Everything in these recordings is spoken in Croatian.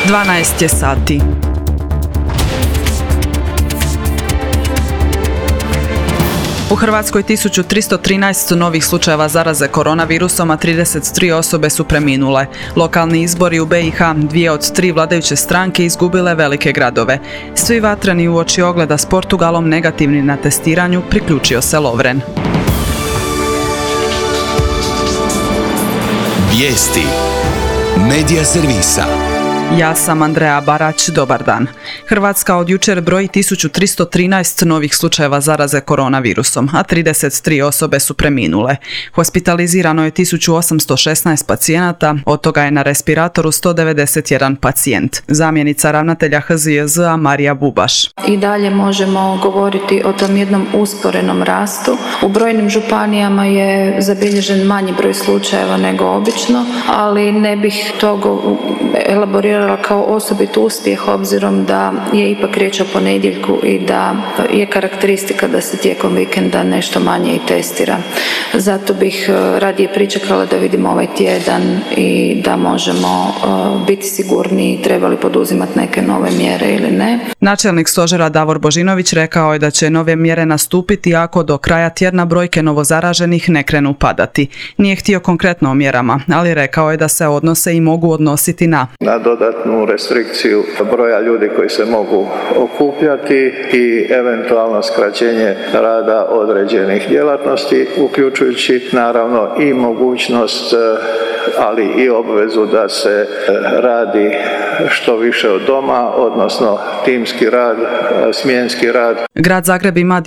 12 je sati. U Hrvatskoj 1313 novih slučajeva zaraze koronavirusom, a 33 osobe su preminule. Lokalni izbori u BiH, 2 od 3 vladajuće stranke izgubile velike gradove. Svi vatreni uoči ogleda s Portugalom negativni na testiranju, priključio se Lovren. Vijesti Medija servisa. Ja sam Andreja Barać, dobar dan. Hrvatska od jučer broji 1313 novih slučajeva zaraze koronavirusom, a 33 osobe su preminule. Hospitalizirano je 1816 pacijenata, od toga je na respiratoru 191 pacijent. Zamjenica ravnatelja HZJZ-a Marija Bubaš. I dalje možemo govoriti o tom jednom usporenom rastu. U brojnim županijama je zabilježen manji broj slučajeva nego obično, ali ne bih to elaborirala kao osobit uspjeh obzirom da je ipak riječ o ponedjeljku i da je karakteristika da se tijekom vikenda nešto manje i testira. Zato bih radije pričekala da vidimo ovaj tjedan i da možemo biti sigurniji treba li poduzimati neke nove mjere ili ne. Načelnik stožera Davor Božinović rekao je da će nove mjere nastupiti ako do kraja tjedna brojke novozaraženih ne krenu padati. Nije htio konkretno o mjerama, ali rekao je da se odnose i mogu odnositi na dodatnu restrikciju broja ljudi koji se mogu okupljati i eventualno skraćenje rada određenih djelatnosti, uključujući naravno i mogućnost, ali i obvezu da se radi što više od doma, odnosno timski rad, smjenski rad. Grad Zagreb ima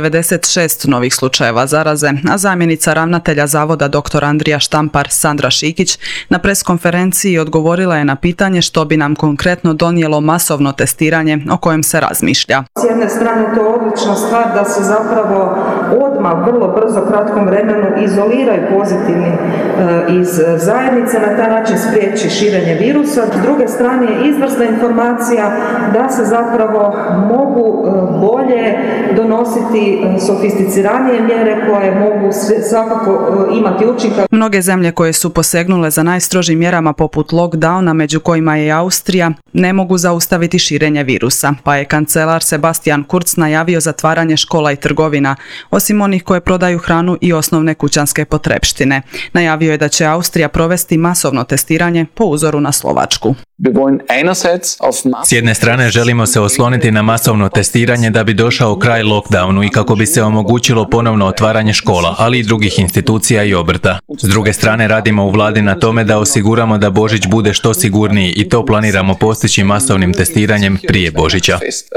296 novih slučajeva zaraze, a zamjenica ravnatelja zavoda dr. Andrija Štampar Sandra Šikić na preskonferenciji odgovorila je na pitanje što bi nam konkretno donijelo masovno testiranje o kojem se razmišlja. S jedne strane to je odlična stvar da se zapravo odmah, vrlo brzo, kratkom vremenu izoliraju pozitivni iz zajednice, na taj način spriječi širenje virusa. S druge strane je izvrsna informacija da se zapravo mogu bolje donositi sofisticiranije mjere koje mogu svakako imati učinka. Mnoge zemlje koje su posegnule za najstrožim mjerama poput lockdowna, među kojima je i Austrija, ne mogu zaustaviti širenje virusa, pa je kancelar Sebastian Kurz najavio zatvaranje škola i trgovina, osim onih koje prodaju hranu i osnovne kućanske potrepštine. Najavio je da će Austrija provesti masovno testiranje po uzoru na Slovačku. S jedne strane želimo se osloniti na masovno testiranje da bi došao kraj lockdownu i kako bi se omogućilo ponovno otvaranje škola, ali i drugih institucija i obrta. S druge strane radimo u vladi na tome da osiguramo da Božić bude što sigurniji i to planiramo postići masovnim testiranjem prije Božića.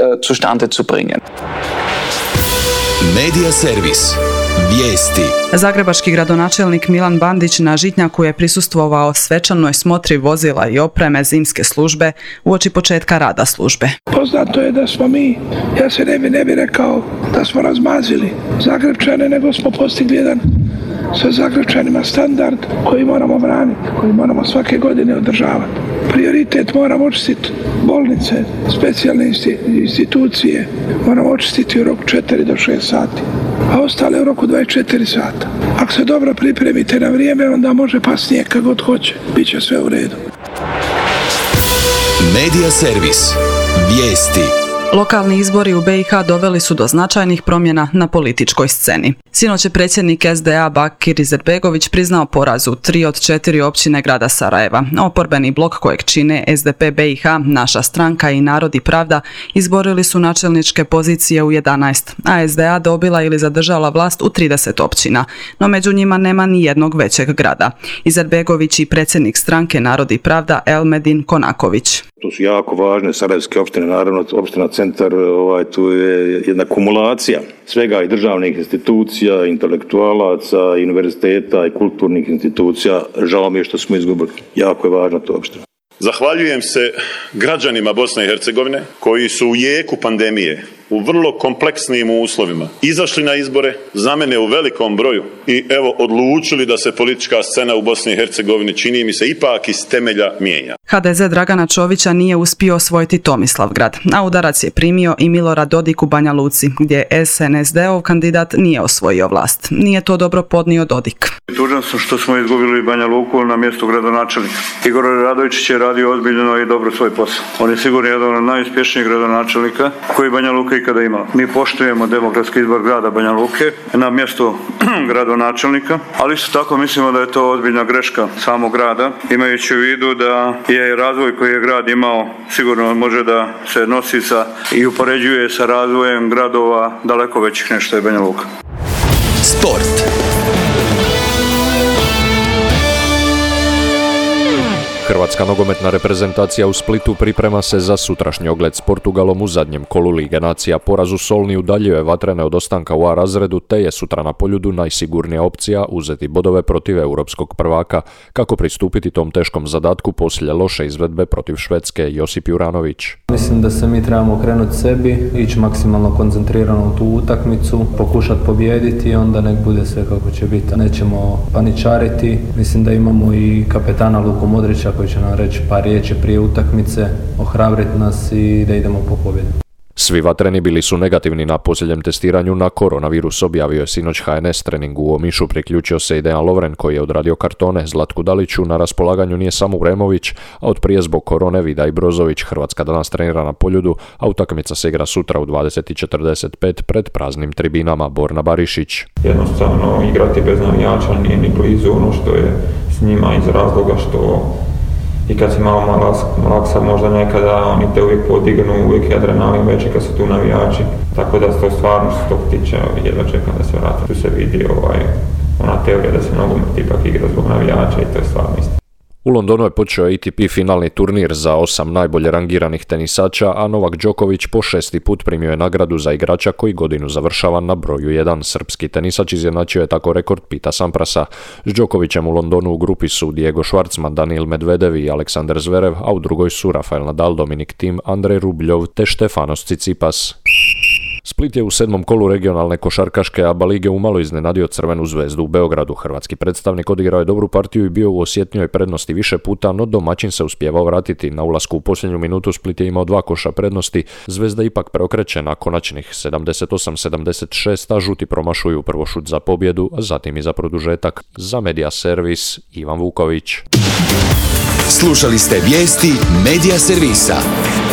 Medija servis. Vijesti. Zagrebački gradonačelnik Milan Bandić na Žitnjaku je prisustvovao svečanoj smotri vozila i opreme zimske službe uoči početka rada službe. Poznato je da smo mi, ja se ne bi rekao da smo razmazili Zagrepčane, nego smo postigli jedan sa Zagrepčanima standard koji moramo braniti, koji moramo svake godine održavati. Prioritet moramo očistiti bolnice, specijalne institucije, moramo očistiti u roku 4 do 6 sati, a ostale u roku 24 sata. Ako se dobro pripremite na vrijeme, onda može pasnije kad god hoće. Biće sve u redu. Medija servis. Vijesti. Lokalni izbori u BiH doveli su do značajnih promjena na političkoj sceni. Sinoć je predsjednik SDA Bakir Izetbegović priznao poraz u 3 od 4 općine grada Sarajeva. Oporbeni blok kojeg čine SDP BiH, Naša stranka i Narod i Pravda izborili su načelničke pozicije u 11, a SDA dobila ili zadržala vlast u 30 općina, no među njima nema ni jednog većeg grada. Izetbegović i predsjednik stranke Narod i Pravda Elmedin Konaković. To su jako važne sarajevske opštine, naravno opština Centar, tu je jedna kumulacija svega i državnih institucija, intelektualaca, univerziteta i kulturnih institucija. Žao mi je što smo izgubili. Jako je važna to opština. Zahvaljujem se građanima Bosne i Hercegovine koji su u jeku pandemije, u vrlo kompleksnim uslovima, izašli na izbore, za mene u velikom broju, i evo odlučili da se politička scena u Bosni i Hercegovini, čini mi se, ipak iz temelja mijenja. HDZ Dragana Čovića nije uspio osvojiti Tomislavgrad, a udarac je primio i Milorad Dodik u Banja Luci, gdje SNSD-ov kandidat nije osvojio vlast. Nije to dobro podnio Dodik. Tužan sam što smo izgubili Banja Luku na mjestu gradonačelnika. Igor Radovičić je radio ozbiljno i dobro svoj posao. On je sigurno jedan od najuspješnijih gradonačelnika koji Banja Luka ikada imala. Mi poštujemo demokratski izbor grada Banja Luke na mjesto gradonačelnika, ali isto tako mislimo da je to ozbiljna greška samog grada, imajući u vidu da je razvoj koji je grad imao sigurno može da se nosi sa i upoređuje sa razvojem gradova daleko većih nego što je Banja Luka. Sport. Hrvatska nogometna reprezentacija u Splitu priprema se za sutrašnji ogled s Portugalom u zadnjem kolu Lige nacija. Poraz u Solni udaljuje Vatrene od ostanka u A razredu, te je sutra na Poljudu najsigurnija opcija uzeti bodove protiv europskog prvaka. Kako pristupiti tom teškom zadatku poslije loše izvedbe protiv Švedske? Josip Juranović. Mislim da se mi trebamo okrenuti sebi, ići maksimalno koncentrirano u tu utakmicu, pokušati pobijediti i onda nek bude sve kako će biti. Nećemo paničariti. Mislim da imamo i kapetana Luku Modrića koji će nam reći par riječi prije utakmice, ohrabriti nas i da idemo po pobjedu. Svi Vatreni bili su negativni na posljednjem testiranju na koronavirus, objavio je sinoć HNS treningu u Omišu. Priključio se i Dejan Lovren koji je odradio kartone. Zlatku Daliću na raspolaganju nije samo Vremović, a od prije zbog korone Vida i Brozović. Hrvatska danas trenira na Poljudu, a utakmica se igra sutra u 20:45 pred praznim tribinama. Borna Barišić. Jednostavno igrati bez navijača nije ni blizu ono što je s njima iz razloga što i kad si malo laksa možda nekada, oni te uvijek podignu, uvijek je adrenalin veći kad su tu navijači. Tako da to stvarno što tog tiče, jedva čekam da se vratim. Tu se vidi ona teorija da se nogomet ipak igra zbog navijača i to je stvarno istina. U Londonu je počeo ATP finalni turnir za 8 najbolje rangiranih tenisača, a Novak Đoković po 6. put primio je nagradu za igrača koji godinu završava na broju 1. Srpski tenisač izjednačio je tako rekord Pita Samprasa. S Đokovićem u Londonu u grupi su Diego Schwartzman, Daniil Medvedev i Aleksandar Zverev, a u drugoj su Rafael Nadal, Dominik Thiem, Andrej Rubljov te Stefanos Tsitsipas. Split je u 7. kolu regionalne košarkaške ABA lige umalo iznenadio Crvenu zvezdu u Beogradu. Hrvatski predstavnik odigrao je dobru partiju i bio u osjetnijoj prednosti više puta, no domaćin se uspijevao vratiti. Na ulasku u posljednju minutu Split je imao 2 koša prednosti. Zvezda ipak preokreće na konačnih 78-76, a žuti promašuju prvo šut za pobjedu, a zatim i za produžetak. Za Media Servis Ivan Vuković. Slušali ste vijesti Media Servisa.